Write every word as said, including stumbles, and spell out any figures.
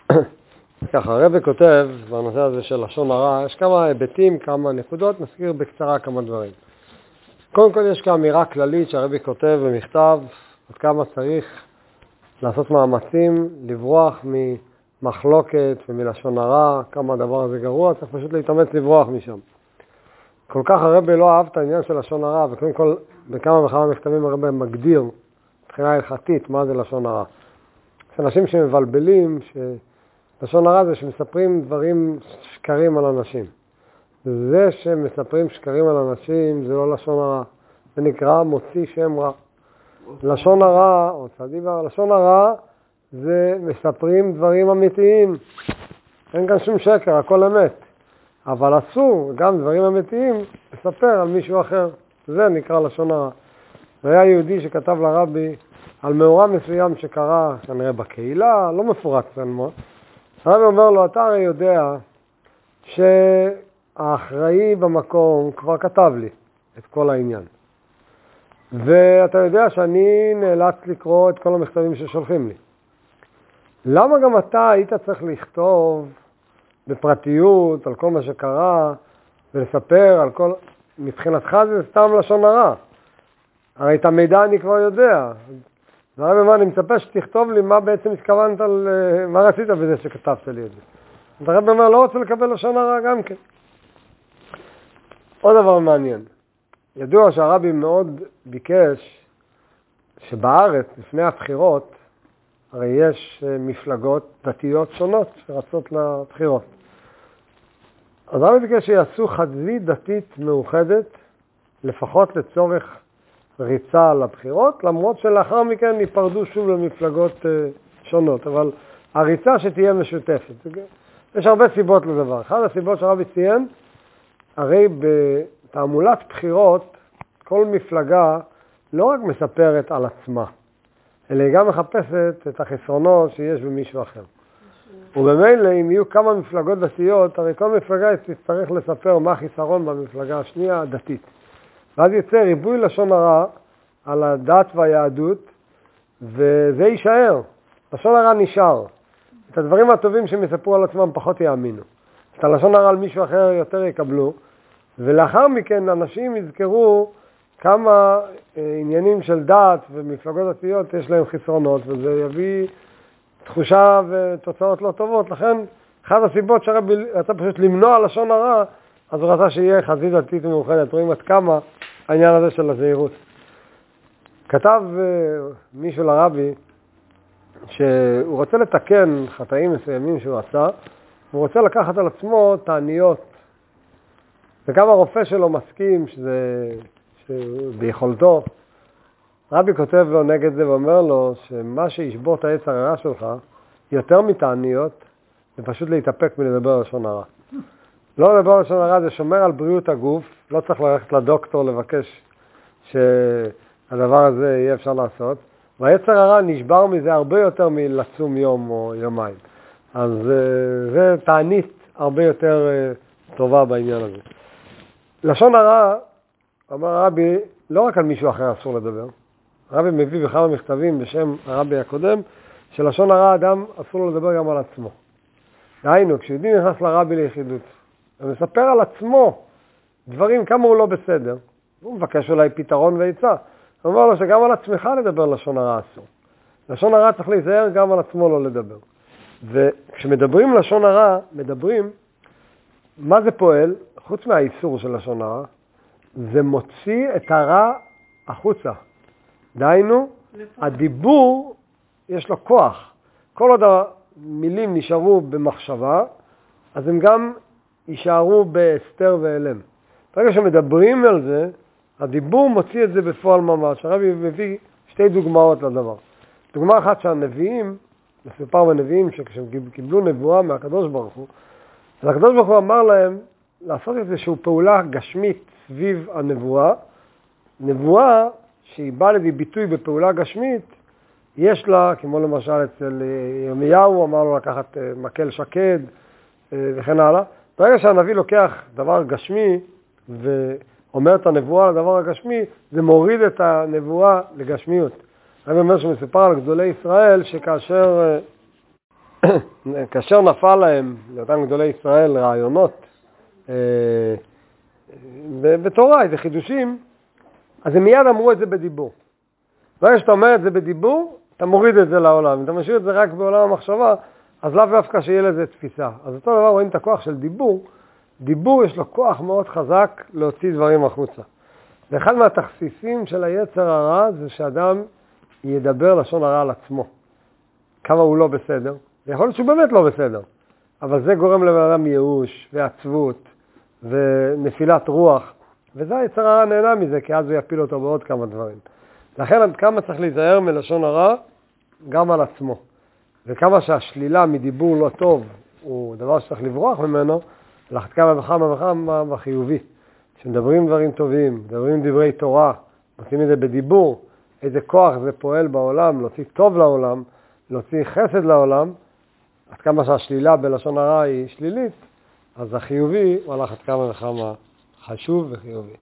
ככה, הרב כותב בנושא הזה של לשון הרע, יש כמה היבטים, כמה נקודות, נזכיר בקצרה כמה דברים. קודם כל יש כאמירה כללית שהרב כותב במכתב, עד כמה צריך לעשות מאמצים, לברוח ממחלוקת ומלשון הרע, כמה הדבר הזה גרוע, צריך פשוט להתאמץ לברוח משם. כל כך הרב לא אהב את העניין של לשון הרע, וקודם כל בכמה וכמה מכתבים הרב מגדיר מבחינה הלכתית מה זה לשון הרע. יש אנשים שמבלבלים, שלשון הרע זה שמספרים דברים שקרים על אנשים. זה שמספרים שקרים על אנשים זה לא לשון הרע, זה נקרא מוציא שם רע. לשון הרע, או צדיבה, לשון הרע זה מספרים דברים אמיתיים. אין כאן שום שקר, הכל אמת. אבל אסור, גם דברים אמיתיים, לספר על מישהו אחר. זה נקרא לשון הרע. והיה יהודי שכתב לרבי על מאורע מסוים שקרה כנראה בקהילה, לא מפורט סלמו. הרבי אומר לו, אתה הרי יודע שהאחראי במקום כבר כתב לי את כל העניין. ואתה יודע שאני נאלץ לקרוא את כל המכתבים ששולחים לי. למה גם אתה היית צריך לכתוב בפרטיות על כל מה שקרה ולספר על כל... מבחינתך זה סתם לשון הרע. הרי את המידע אני כבר יודע. והרבי אומר, אני מצפה שתכתוב לי מה בעצם התכוונת, על, מה רצית בזה שכתבת לי את זה. הרבי אומר, לא רוצה לקבל לשון הרע גם כן. עוד דבר מעניין. ידוע שהרבי מאוד ביקש שבארץ, לפני הבחירות, הרי יש מפלגות דתיות שונות שרצות לבחירות. אז הרבי ביקש שיעשו חזית דתית מאוחדת, לפחות לצורך ריצה לבחירות, למרות שלאחר מכן ייפרדו שוב למפלגות שונות, אבל הריצה שתהיה משותפת. יש הרבה סיבות לדבר. אחת הסיבות שהרבי ציין, הרי בתעמולת בחירות, כל מפלגה לא רק מספרת על עצמה, אלא היא גם מחפשת את החסרונות שיש במישהו אחר. ובמילא, אם יהיו כמה מפלגות דתיות, הרי כל מפלגה תצטרך לספר מה החיסרון במפלגה השנייה הדתית. ואז יצא ריבוי לשון הרע על הדת והיהדות, וזה יישאר. לשון הרע נשאר. את הדברים הטובים שהם יספרו על עצמם פחות יאמינו. את הלשון הרע על מישהו אחר יותר יקבלו, ולאחר מכן אנשים יזכרו כמה עניינים של דת ומפלגות דתיות יש להם חסרונות, וזה יביא תחושה ותוצאות לא טובות. לכן, אחת הסיבות שהרבי רצה פשוט למנוע לשון הרע, אז הוא רצה שיהיה חזית דתית ומאוחדת. רואים עד כמה העניין הזה של הזהירות. כתב מישהו לרבי שהוא רוצה לתקן חטאים מסוימים שהוא עשה, הוא רוצה לקחת על עצמו תעניות. וגם הרופא שלו מסכים שזה, שביכולתו. רבי כותב לו נגד זה ואומר לו שמה שישבור את היצר הרע שלך יותר מתעניות זה פשוט להתאפק מלדבר לשון הרע. לא לדבר לשון הרע זה שומר על בריאות הגוף, לא צריך ללכת לדוקטור לבקש שהדבר הזה יהיה אפשר לעשות. והיצר הרע נשבר מזה הרבה יותר מלצום יום או יומיים. אז זה תענית הרבה יותר טובה בעניין הזה. לשון הרע, אמר הרבי, לא רק על מישהו אחר אסור לדבר. הרבי מביא בכמה מכתבים בשם הרבי הקודם, שלשון הרע אדם אסור לו לדבר גם על עצמו. דהיינו, כשיהודי נכנס לרבי ליחידות, הוא מספר על עצמו דברים כמה הוא לא בסדר, הוא מבקש אולי פתרון ועיצה. הוא אומר לו שגם על עצמך לדבר לשון הרע אסור. לשון הרע צריך להיזהר גם על עצמו לא לדבר. וכשמדברים לשון הרע, מדברים, מה זה פועל? חוץ מהאיסור של לשון הרע, זה מוציא את הרע החוצה. דהיינו, הדיבור יש לו כוח. כל עוד המילים נשארו במחשבה, אז הם גם יישארו בהסתר ואלם. ברגע שמדברים על זה, הדיבור מוציא את זה בפועל ממש. הרבי מביא שתי דוגמאות לדבר. דוגמה אחת שהנביאים, מסופר בנביאים שכשהם קיבלו נבואה מהקדוש ברוך הוא, אז הקדוש ברוך הוא אמר להם לעשות איזושהי פעולה גשמית סביב הנבואה. נבואה שהיא באה לידי ביטוי בפעולה גשמית, יש לה, כמו למשל אצל ירמיהו, אמר לו לקחת מקל שקד וכן הלאה. ברגע שהנביא לוקח דבר גשמי ואומר את הנבואה לדבר הגשמי, זה מוריד את הנבואה לגשמיות. אני אומר שמסופר על גדולי ישראל שכאשר כאשר נפל להם, לאותם גדולי ישראל, רעיונות בתורה, איזה חידושים, אז הם מיד אמרו את זה בדיבור. ברגע שאתה אומר את זה בדיבור, אתה מוריד את זה לעולם. אם אתה משאיר את זה רק בעולם המחשבה, אז לאו דווקא שיהיה לזה תפיסה. אז אותו דבר רואים את הכוח של דיבור. דיבור יש לו כוח מאוד חזק להוציא דברים החוצה. ואחד מהתכסיסים של היצר הרע זה שאדם ידבר לשון הרע על עצמו. כמה הוא לא בסדר. ויכול להיות שהוא באמת לא בסדר. אבל זה גורם לבן אדם ייאוש ועצבות ונפילת רוח. וזה היצר הרע נהנה מזה, כי אז הוא יפיל אותו בעוד כמה דברים. לכן עד כמה צריך להיזהר מלשון הרע גם על עצמו. וכמה שהשלילה מדיבור לא טוב הוא דבר שצריך לברוח ממנו, לחת כמה וכמה וכמה בחיובי. כשמדברים דברים טובים, מדברים דברי תורה, עושים את זה בדיבור, איזה כוח זה פועל בעולם, להוציא טוב לעולם, להוציא חסד לעולם, עד כמה שהשלילה בלשון הרע היא שלילית, אז החיובי הוא על אחת כמה וכמה חשוב וחיובי.